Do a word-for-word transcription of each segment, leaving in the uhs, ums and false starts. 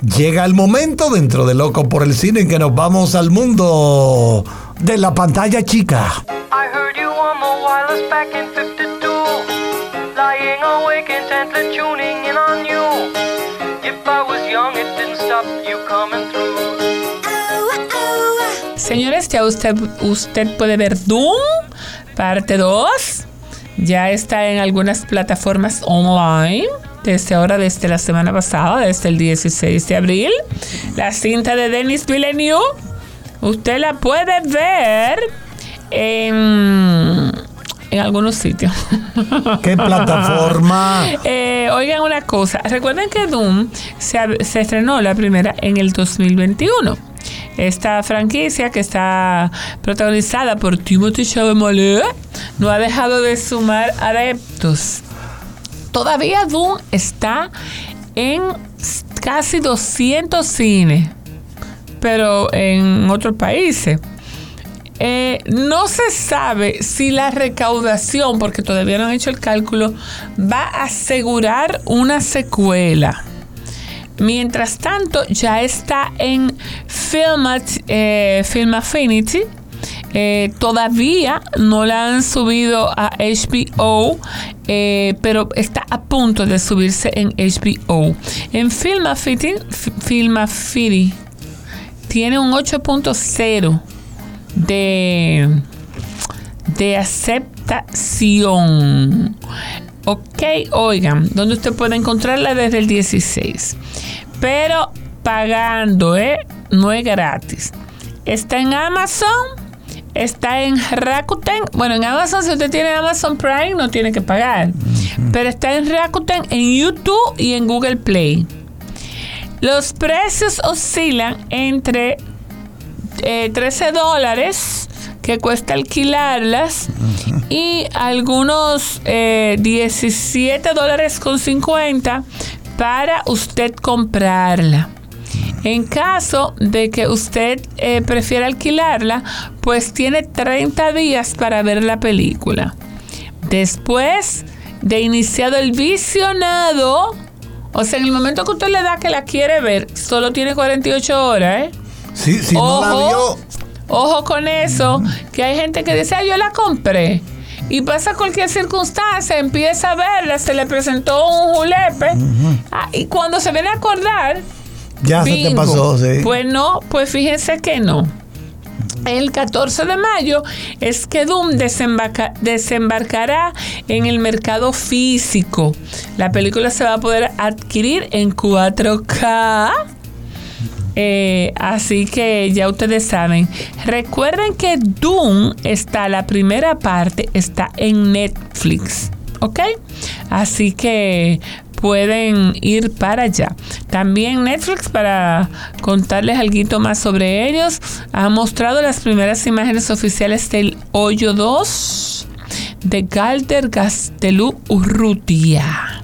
Llega el momento dentro de Loco por el Cine en que nos vamos al mundo de la pantalla chica. I heard you on the wireless back in fifty-two, lying awake intently tuning in on you. If I was young, it didn't stop you coming through. Señores, ya usted, usted puede ver Doom, parte dos. Ya está en algunas plataformas online. Desde ahora, desde la semana pasada, desde el dieciséis de abril. La cinta de Denis Villeneuve, usted la puede ver en, en algunos sitios. ¿Qué plataforma? eh, oigan una cosa. Recuerden que Doom se, se estrenó la primera en el dos mil veintiuno. Esta franquicia, que está protagonizada por Timothée Chalamet, no ha dejado de sumar adeptos. Todavía Doom está en casi doscientos cines, pero en otros países. Eh, no se sabe si la recaudación, porque todavía no han hecho el cálculo, va a asegurar una secuela. Mientras tanto, ya está en Film, eh, Film Affinity. Eh, todavía no la han subido a H B O, eh, pero está a punto de subirse en H B O. En Film Affinity, Film Affinity tiene un ocho punto cero de, de aceptación. Ok, oigan, donde usted puede encontrarla desde el dieciséis, pero pagando, ¿eh? No es gratis. Está en Amazon, está en Rakuten. Bueno, en Amazon, si usted tiene Amazon Prime, no tiene que pagar. Uh-huh. Pero está en Rakuten, en YouTube y en Google Play. Los precios oscilan entre eh, trece dólares, que cuesta alquilarlas, uh-huh, y algunos eh, diecisiete dólares con cincuenta para usted comprarla. En caso de que usted eh, prefiera alquilarla, pues tiene treinta días para ver la película. Después de iniciado el visionado, o sea, en el momento que usted le da que la quiere ver, solo tiene cuarenta y ocho horas, ¿eh? Sí, si ojo, no la vio. Ojo con eso, que hay gente que dice, ah, yo la compré. Y pasa cualquier circunstancia, empieza a verla, se le presentó un julepe, uh-huh, ah, y cuando se viene a acordar, ya bingo, se te pasó, sí. Pues no, pues fíjense que no. El catorce de mayo es que Doom desembarca, desembarcará en el mercado físico. La película se va a poder adquirir en cuatro K. Eh, así que ya ustedes saben. Recuerden que Doom está, la primera parte está en Netflix, ¿ok? Así que pueden ir para allá. También Netflix, para contarles algo más sobre ellos, ha mostrado las primeras imágenes oficiales del Hoyo dos de Galder Gaztelu Urrutia.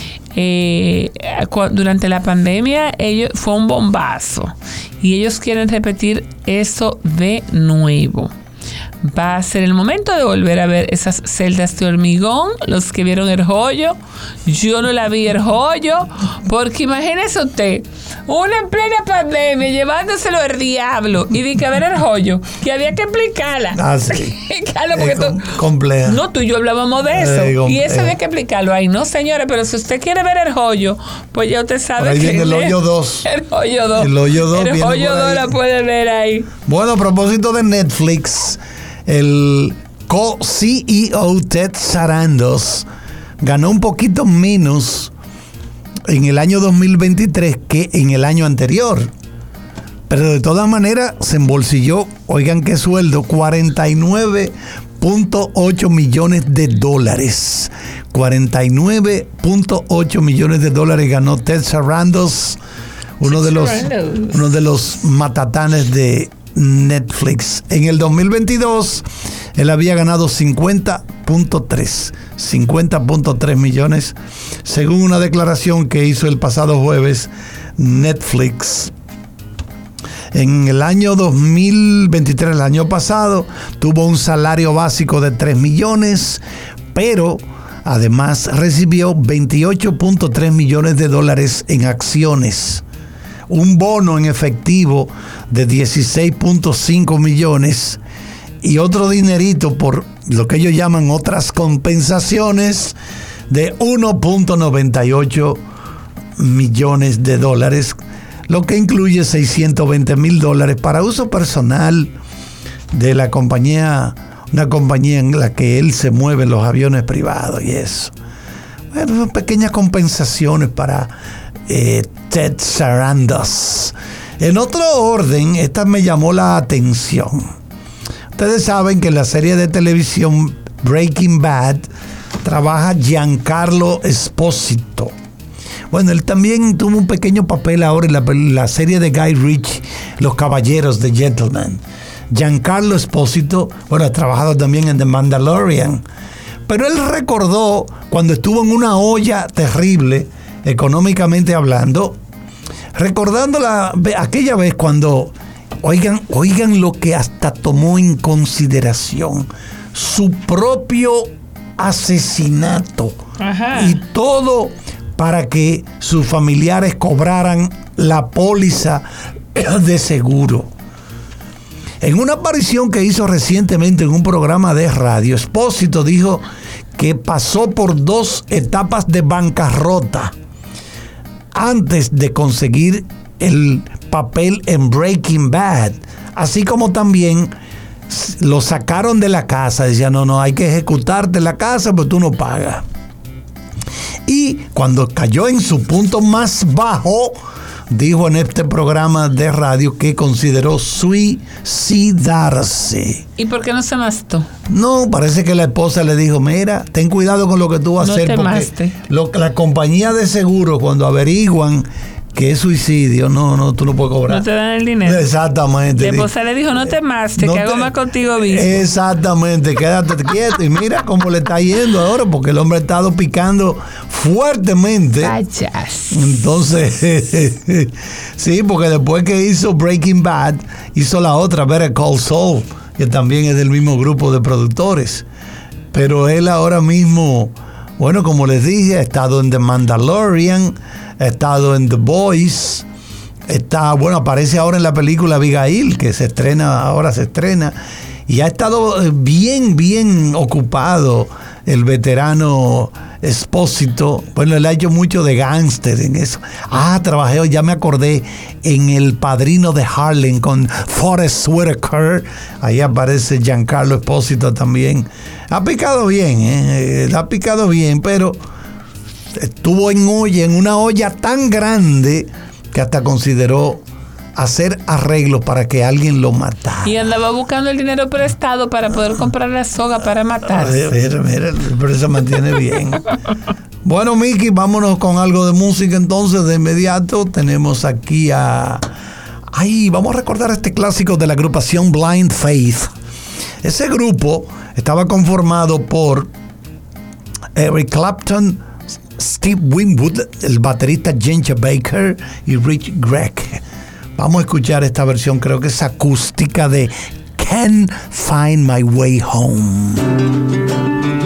Eh, durante la pandemia ellos, fue un bombazo y ellos quieren repetir eso de nuevo. Va a ser el momento de volver a ver esas celdas de hormigón. Los que vieron El Hoyo, yo no la vi El Hoyo, porque imagínese usted, una en plena pandemia llevándoselo al diablo y di que ver El Hoyo, que había que explicarla. Ah, sí. Explicarlo porque com- tú, compleja. no, tú y yo hablábamos de eso, eh, com- y eso eh. había que explicarlo ahí. No, señora, pero si usted quiere ver El Hoyo, pues ya usted sabe. Por ahí que viene El Hoyo dos. El Hoyo dos. El Hoyo dos. El Hoyo dos la puede ver ahí. Bueno, a propósito de Netflix, el co-C E O Ted Sarandos ganó un poquito menos en el año dos mil veintitrés que en el año anterior. Pero de todas maneras se embolsilló, oigan qué sueldo, cuarenta y nueve punto ocho millones de dólares. cuarenta y nueve punto ocho millones de dólares ganó Ted Sarandos, uno de los, uno de los matatanes de Netflix. En el dos mil veintidós él había ganado cincuenta punto tres millones, según una declaración que hizo el pasado jueves Netflix. En el año dos mil veintitrés, el año pasado, tuvo un salario básico de tres millones, pero además recibió veintiocho punto tres millones de dólares en acciones. un bono en efectivo de dieciséis punto cinco millones y otro dinerito por lo que ellos llaman otras compensaciones de uno punto noventa y ocho millones de dólares, lo que incluye seiscientos veinte mil dólares para uso personal de la compañía, una compañía en la que él se mueve en los aviones privados y eso. Bueno, son pequeñas compensaciones para eh, Ted Sarandos. En otro orden, esta me llamó la atención. Ustedes saben que en la serie de televisión Breaking Bad trabaja Giancarlo Esposito. Bueno, él también tuvo un pequeño papel ahora en la, la serie de Guy Ritchie, Los Caballeros de Gentleman. Giancarlo Esposito, bueno, ha trabajado también en The Mandalorian. Pero él recordó cuando estuvo en una olla terrible, económicamente hablando, recordando la, aquella vez cuando, oigan, oigan lo que hasta tomó en consideración, su propio asesinato. Ajá. Y todo para que sus familiares cobraran la póliza de seguro. En una aparición que hizo recientemente en un programa de radio, Espósito dijo que pasó por dos etapas de bancarrota antes de conseguir el papel en Breaking Bad, así como también lo sacaron de la casa. Decía, no, no, hay que ejecutarte la casa, pero tú no pagas. Y cuando cayó en su punto más bajo, dijo en este programa de radio que consideró suicidarse. ¿Y por qué no se mató? No, parece que la esposa le dijo, mira, ten cuidado con lo que tú vas a no hacer. Te porque maste. Lo, la compañía de seguro, cuando averiguan que es suicidio, no, no, tú no puedes cobrar. No te dan el dinero. Exactamente. La esposa le dijo, no te maste, no que te... hago más contigo mismo. Exactamente, quédate quieto. Y mira cómo le está yendo ahora, porque el hombre ha estado picando fuertemente. Vayas. Entonces, sí, porque después que hizo Breaking Bad, hizo la otra, Better Call Saul, que también es del mismo grupo de productores. Pero él ahora mismo, bueno, como les dije, ha estado en The Mandalorian, ha estado en The Boys, está, bueno, aparece ahora en la película Abigail, que se estrena, ahora se estrena, y ha estado bien, bien ocupado el veterano Espósito. Bueno, él ha hecho mucho de gángster en eso. Ah, trabajé, ya me acordé, en El Padrino de Harlem con Forest Whitaker. Ahí aparece Giancarlo Espósito también. Ha picado bien, ¿eh? Ha picado bien, pero estuvo en olla, en una olla tan grande que hasta consideró hacer arreglos para que alguien lo matara. Y andaba buscando el dinero prestado para poder comprar la soga para matarse. Mira, mira, pero se mantiene bien. Bueno, Miki, vámonos con algo de música entonces de inmediato. Tenemos aquí a... Ay, vamos a recordar este clásico de la agrupación Blind Faith. Ese grupo estaba conformado por Eric Clapton, Steve Winwood, el baterista Ginger Baker y Rich Gregg. Vamos a escuchar esta versión, creo que es acústica, de Can't Find My Way Home.